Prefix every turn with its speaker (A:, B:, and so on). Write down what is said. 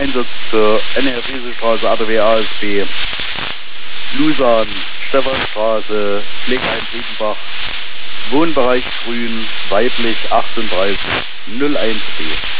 A: Einsatz zur NR-Rieselstraße, ADW ASB, Lusan, Stephanstraße, Pflegeheim Friedenbach, Wohnbereich Grün, weiblich 38, 01B.